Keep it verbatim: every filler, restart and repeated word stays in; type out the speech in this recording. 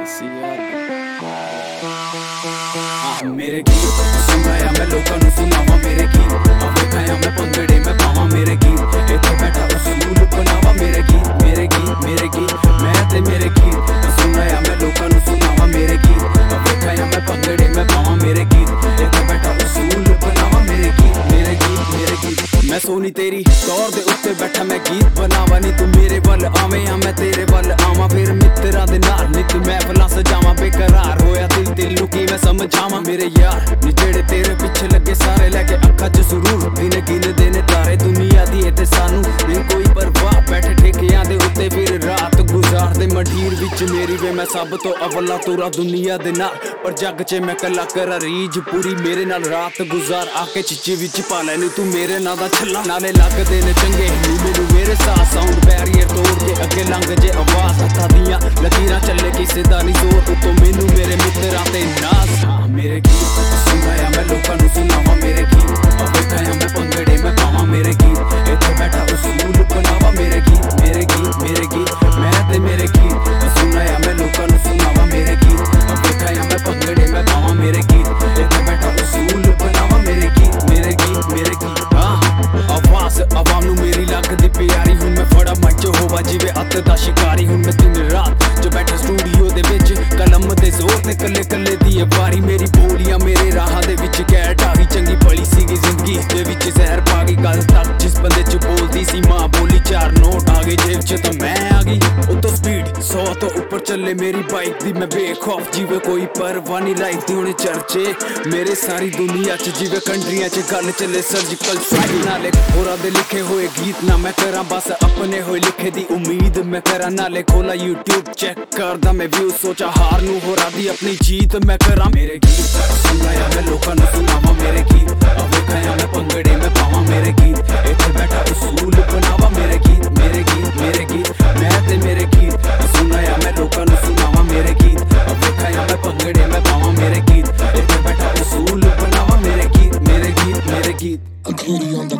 मेरे गीत सुनाया मैं लोकां नूं सुनावा मेरे गीत वेखाया मैं भंगड़े मैं पावां मेरे गीत इत्थे बैठा उसूल बनावा मेरे गीत मेरे गीत मेरे गीत मैं ते मेरे गीत सुनाया मैं लोकां नूं सुनावा मेरे गीत वेखाया मैं भंगड़े मैं पावां मेरे गीत इत्थे बैठा उसूल बनावा मेरे गीत मेरे गीत मेरे गीत मैं सोनी तेरी तौर दे उत्ते बैठा मैं गीत बनावा नी तू मेरे वल आवे आ मैं तेरे वल आवां फिर मित्तरां दे नाल नित महफिलां सजावां बेकरार होया दिल दिल नूं की मैं समझावां मेरे यार नी जेड़े तेरे पिछे लगे सारे लैके अक्खां च सुरूर दिन गिन देने तारे दुनिया दी ते सानू नहीं कोई परवाह बैठे ठेकियां दे उत्ते फिर रात गुजार दे मंडीर विच मेरी वे मैं सब तो अव्वला तुरा दुनिया दे नाल पर जग च मैं कला करा रीज पूरी मेरे नाल रात गुजार आके चिची विच पा लैनी तू मेरे नाल दा छल्ला नाले लगदे ने चंगे नी मैनू मेरे साथ साउंड बैरियर तोड़ के अगे लंघ जे आवाज हत्थां दियां लकीरां चले किसे दा नी जोर उतो मैनू मेरे मित्तरां ते नाज मेरे गीत सुनाया मैं लोकां नूं सुनावा मेरे गीत वेखाया मैं भंगड़े मैं पावां मेरे गीत इत्थे बैठा उसूल बनावा मेरे गीत मेरे गीत मेरे गीत मैं ते मेरे गीत सुनाया मैं लोकां नूं सुनावा मेरे गीत वेखाया मैं भंगड़े मैं पावां मेरे गीत इत्थे बैठा उसूल बनावा मेरे गीत मेरे गीत मेरे गीत हाँ आवाज आवाम नूं मेरी लगदी प्यारी हुण मैं फड़ा मंच होवा जिवें अत दा शिकारी हुण मैं दिन रात जो बैठा स्टूडियो दे विच कलम दे जोर ते कल्ले कल्ले दी वारी मेरी बोलियां मेरे राहां दे विच कैट आ गई चंगी भली सीगी जिंदगी दे विच जहर पा गई गल तक जिस बंदे च बोलदी सी मां बोली चार नोट आ गए जेब च तो मैं आ गई उतो स्पीड सौ तो ऊपर चले मेरी बाइक दी मैं बेखौफ जीवे कोई परवाह नहीं लाइफ दी होने चर्चे मेरे सारी दुनिया च जीवे कंट्रियां च गल चले सर्जिकल स्ट्राइक नाले होरा दे लिखे हुए गीत ना मैं करा बस अपने होए लिखे दी उम्मीद मैं करा नाले खोला यूट्यूब चेक करदा मैं व्यू सोचा हार नू होरा दी अपनी जीत मैं करा मेरे गीत सुनाया मैं लोकां नूं सुनावा मेरे गीत वेखाया मैं भंगड़े मैं पावां मेरे गीत इत्थे बैठा उसूल बनावा मेरे गीत मेरे गीत मेरे गीत मैं ते मेरे गीत सुनाया मैं लोकां नूं सुनावा मेरे गीत वेखाया मैं भंगड़े मैं पावां मेरे गीत इत्थे बैठा उसूल बनावा मेरे गीत मेरे गीत मेरे गीत